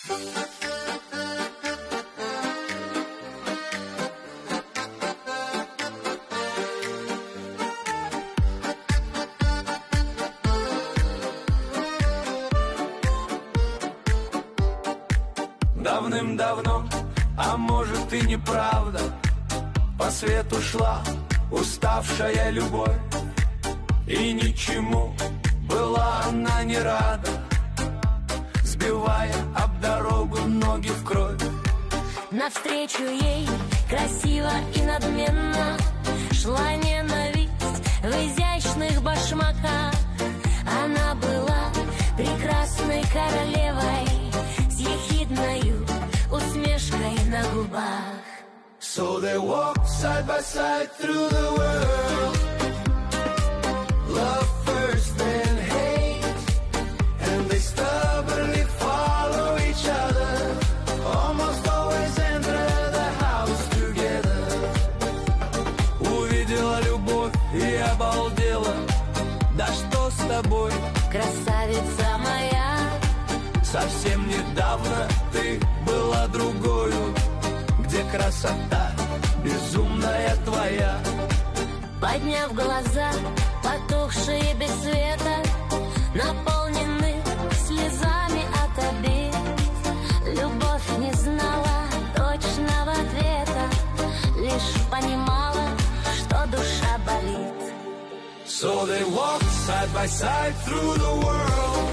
Давным-давно, а может и неправда, по свету шла уставшая любовь, и ничему была она не рада, сбивая об дорогу ноги в кровь. Навстречу ей красиво и надменно шла ненависть в изящных башмаках. Она была прекрасной королевой с ехидною усмешкой на губах. So they walk side by side through the world, love first then hate, and they stubbornly follow each other, almost always enter the house together. Увидела любовь и обалдела, да что с тобой, красавица моя? Совсем недавно ты была другою, где красота безумная твоя. Подняв глаза, потухшие без света, наполнены слезами от обид, любовь не знала точного ответа, лишь понимала, что душа болит. So they walk side by side through the world,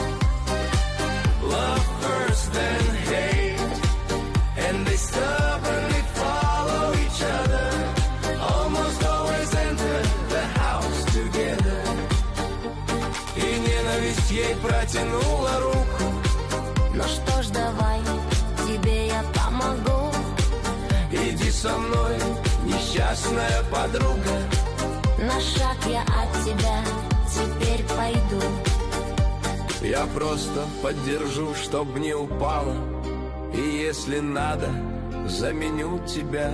love first then hate, and they stubbornly follow each other, almost always enter the house together. И ненависть ей протянула руку. Ну что ж, давай, тебе я помогу. Иди со мной, несчастная подруга. На шаг я от тебя теперь пойду. Я просто поддержу, чтоб не упала, и если надо, заменю тебя.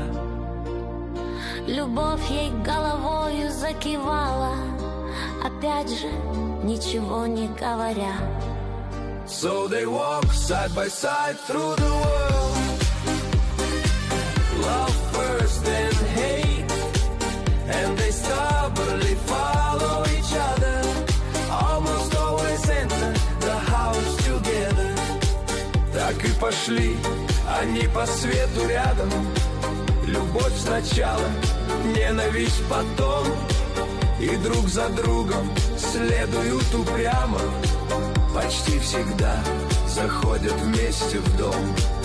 Любовь ей головою закивала, опять же, ничего не говоря. So they walk side by side through the world, love first then hate, and they stubbornly follow each other, almost always enter the house together. Так и пошли они по свету рядом, любовь сначала, ненависть потом, и друг за другом следуют упрямо, почти всегда заходят вместе в дом.